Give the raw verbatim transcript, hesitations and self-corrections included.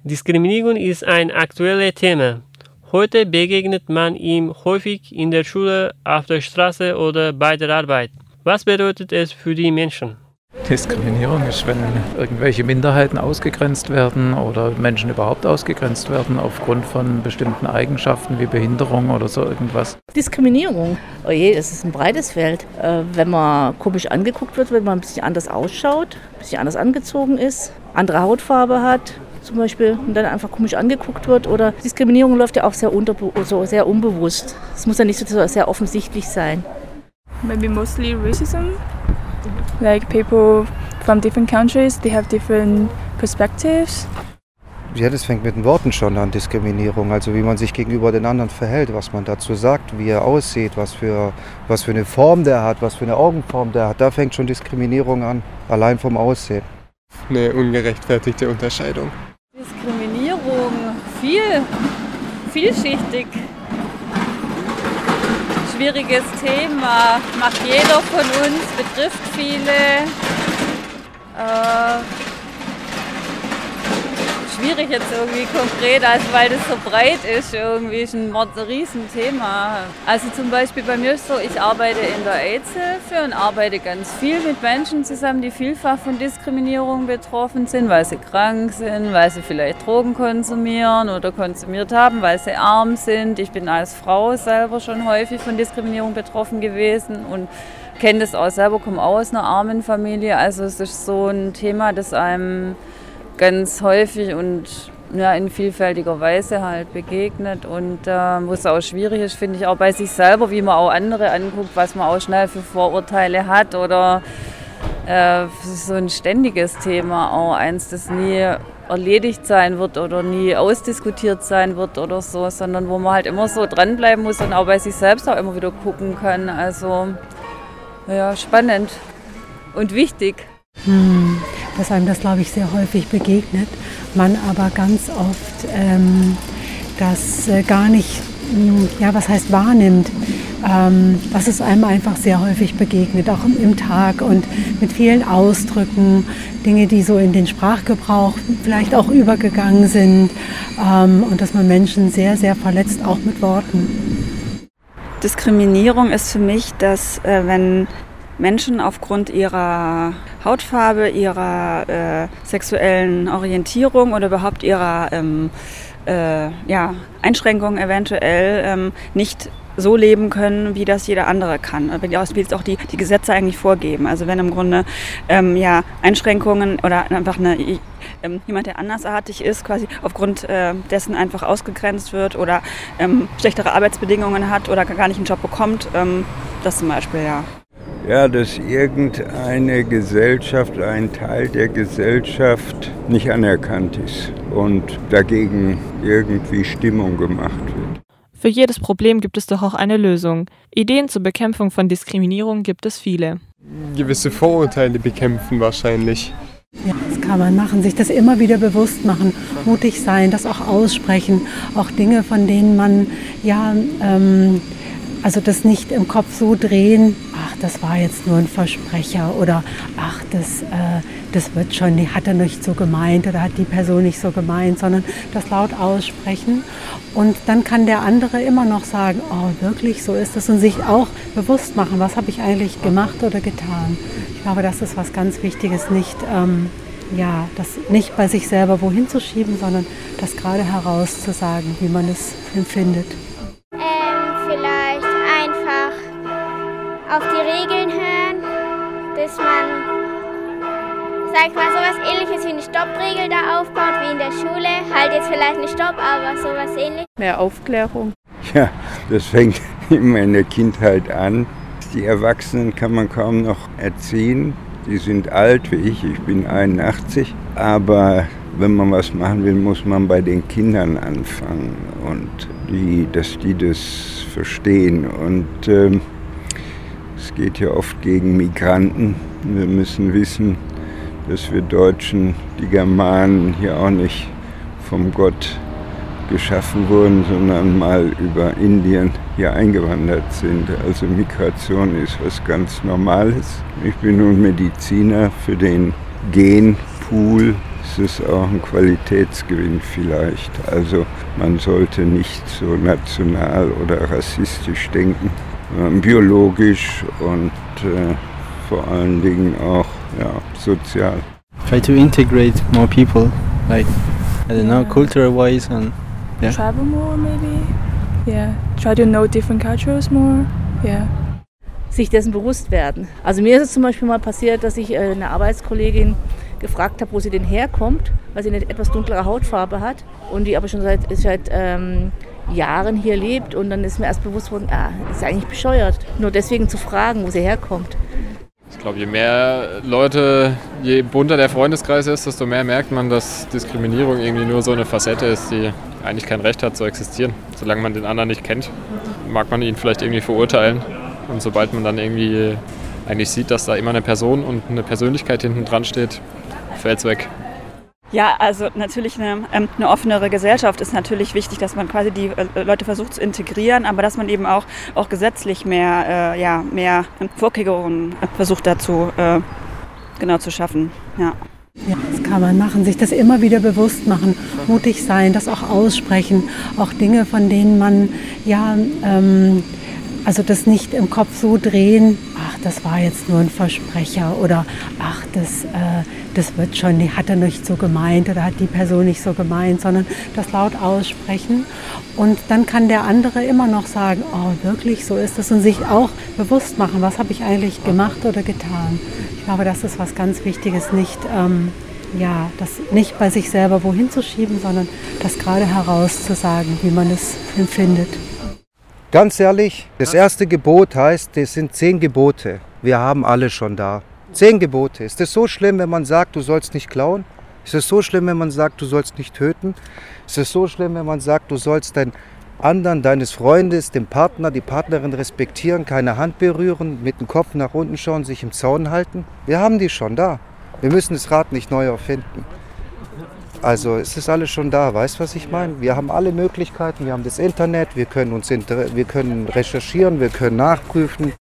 Diskriminierung ist ein aktuelles Thema. Heute begegnet man ihm häufig in der Schule, auf der Straße oder bei der Arbeit. Was bedeutet es für die Menschen? Diskriminierung ist, wenn irgendwelche Minderheiten ausgegrenzt werden oder Menschen überhaupt ausgegrenzt werden aufgrund von bestimmten Eigenschaften wie Behinderung oder so irgendwas. Diskriminierung, oh je, das ist ein breites Feld. Äh, wenn man komisch angeguckt wird, wenn man ein bisschen anders ausschaut, ein bisschen anders angezogen ist, andere Hautfarbe hat zum Beispiel und dann einfach komisch angeguckt wird. Oder Diskriminierung läuft ja auch sehr, unterbe- so sehr unbewusst. Es muss ja nicht so sehr offensichtlich sein. Maybe mostly racism. Like people from different countries, they have different perspectives. Ja, das fängt mit den Worten schon an, Diskriminierung. Also wie man sich gegenüber den anderen verhält, was man dazu sagt, wie er aussieht, was für, was für eine Form der hat, was für eine Augenform der hat. Da fängt schon Diskriminierung an, allein vom Aussehen. Eine ungerechtfertigte Unterscheidung. Diskriminierung, viel, vielschichtig. Schwieriges Thema, macht jeder von uns, betrifft viele. Äh, schwierig jetzt irgendwie konkret, also weil das so breit ist, irgendwie ist ein Riesenthema. Also zum Beispiel bei mir ist so, ich arbeite in der AIDS-Hilfe und arbeite ganz viel mit Menschen zusammen, die vielfach von Diskriminierung betroffen sind, weil sie krank sind, weil sie vielleicht Drogen konsumieren oder konsumiert haben, weil sie arm sind. Ich bin als Frau selber schon häufig von Diskriminierung betroffen gewesen und kenne das auch selber, komme aus einer armen Familie. Also es ist so ein Thema, das einem ganz häufig und ja, in vielfältiger Weise halt begegnet und äh, wo es auch schwierig ist, finde ich, auch bei sich selber, wie man auch andere anguckt, was man auch schnell für Vorurteile hat oder äh, es ist so ein ständiges Thema, auch eins, das nie erledigt sein wird oder nie ausdiskutiert sein wird oder so, sondern wo man halt immer so dranbleiben muss und auch bei sich selbst auch immer wieder gucken kann. Also ja, spannend und wichtig. Hm, dass einem das, glaube ich, sehr häufig begegnet, man aber ganz oft ähm, das äh, gar nicht, mh, ja, was heißt wahrnimmt, ähm, dass es einem einfach sehr häufig begegnet, auch im, im Tag und mit vielen Ausdrücken, Dinge, die so in den Sprachgebrauch vielleicht auch übergegangen sind ähm, und dass man Menschen sehr, sehr verletzt, auch mit Worten. Diskriminierung ist für mich, dass äh, wenn Menschen aufgrund ihrer Hautfarbe, ihrer äh, sexuellen Orientierung oder überhaupt ihrer ähm, äh, ja, Einschränkungen eventuell ähm, nicht so leben können, wie das jeder andere kann, wie es auch die, die Gesetze eigentlich vorgeben. Also wenn im Grunde ähm, ja, Einschränkungen oder einfach eine, ähm, jemand, der andersartig ist, quasi aufgrund äh, dessen einfach ausgegrenzt wird oder ähm, schlechtere Arbeitsbedingungen hat oder gar nicht einen Job bekommt, ähm, das zum Beispiel, ja. Ja, dass irgendeine Gesellschaft, ein Teil der Gesellschaft nicht anerkannt ist und dagegen irgendwie Stimmung gemacht wird. Für jedes Problem gibt es doch auch eine Lösung. Ideen zur Bekämpfung von Diskriminierung gibt es viele. Gewisse Vorurteile bekämpfen wahrscheinlich. Ja, das kann man machen, sich das immer wieder bewusst machen, mutig sein, das auch aussprechen, auch Dinge, von denen man ja ähm, also das nicht im Kopf so drehen, ach, das war jetzt nur ein Versprecher oder ach, das, äh, das wird schon, hat er nicht so gemeint oder hat die Person nicht so gemeint, sondern das laut aussprechen. Und dann kann der andere immer noch sagen, oh, wirklich, so ist es und sich auch bewusst machen, was habe ich eigentlich gemacht oder getan. Ich glaube, das ist was ganz Wichtiges, nicht, ähm, ja, das nicht bei sich selber wohin zu schieben, sondern das gerade herauszusagen, wie man es empfindet. Vielleicht einfach auf die Regeln hören, dass man, sag ich mal, sowas Ähnliches wie eine Stoppregel da aufbaut, wie in der Schule. Halt jetzt vielleicht nicht Stopp, aber sowas Ähnliches. Mehr Aufklärung. Ja, das fängt immer in der Kindheit an. Die Erwachsenen kann man kaum noch erziehen. Die sind alt wie ich, ich bin einundachtzig. Aber wenn man was machen will, muss man bei den Kindern anfangen und die, dass die das verstehen. Und ähm, es geht ja oft gegen Migranten. Wir müssen wissen, dass wir Deutschen, die Germanen, hier auch nicht vom Gott geschaffen wurden, sondern mal über Indien hier eingewandert sind. Also Migration ist was ganz Normales. Ich bin nun Mediziner für den Genpool es ist auch ein Qualitätsgewinn vielleicht. Also man sollte nicht so national oder rassistisch denken, sondern biologisch und äh, vor allen Dingen auch ja, sozial. Try to integrate more people, like, I don't know, culture-wise and yeah. Travel more maybe, yeah. Try to know different cultures more, yeah. Sich dessen bewusst werden. Also mir ist es zum Beispiel mal passiert, dass ich äh, eine Arbeitskollegin gefragt habe, wo sie denn herkommt, weil sie eine etwas dunklere Hautfarbe hat und die aber schon seit, seit ähm, Jahren hier lebt. Und dann ist mir erst bewusst worden, ah, ist ja eigentlich bescheuert, nur deswegen zu fragen, wo sie herkommt. Ich glaube, je mehr Leute, je bunter der Freundeskreis ist, desto mehr merkt man, dass Diskriminierung irgendwie nur so eine Facette ist, die eigentlich kein Recht hat zu existieren. Solange man den anderen nicht kennt, mag man ihn vielleicht irgendwie verurteilen. Und sobald man dann irgendwie eigentlich sieht, dass da immer eine Person und eine Persönlichkeit hinten dran steht, fällt es weg. Ja, also natürlich eine, ähm, eine offenere Gesellschaft ist natürlich wichtig, dass man quasi die äh, Leute versucht zu integrieren, aber dass man eben auch, auch gesetzlich mehr, äh, ja, mehr Vorkehrungen äh, versucht dazu äh, genau zu schaffen. Ja. Ja, das kann man machen, sich das immer wieder bewusst machen, mutig sein, das auch aussprechen, auch Dinge, von denen man ja ähm, also das nicht im Kopf so drehen, ach, das war jetzt nur ein Versprecher oder ach, das, äh, das wird schon, die hat er nicht so gemeint oder hat die Person nicht so gemeint, sondern das laut aussprechen. Und dann kann der andere immer noch sagen, oh, wirklich, so ist es und sich auch bewusst machen, was habe ich eigentlich gemacht oder getan. Ich glaube, das ist was ganz Wichtiges, nicht, ähm, ja, das nicht bei sich selber wohin zu schieben, sondern das gerade herauszusagen, wie man es empfindet. Ganz ehrlich, das erste Gebot heißt, das sind zehn Gebote. Wir haben alle schon da. Zehn Gebote. Ist es so schlimm, wenn man sagt, du sollst nicht klauen? Ist es so schlimm, wenn man sagt, du sollst nicht töten? Ist es so schlimm, wenn man sagt, du sollst den anderen, deines Freundes, den Partner, die Partnerin respektieren, keine Hand berühren, mit dem Kopf nach unten schauen, sich im Zaun halten? Wir haben die schon da. Wir müssen das Rad nicht neu erfinden. Also es ist alles schon da, weißt du, was ich meine? Wir haben alle Möglichkeiten, wir haben das Internet, wir können, uns, wir können recherchieren, wir können nachprüfen.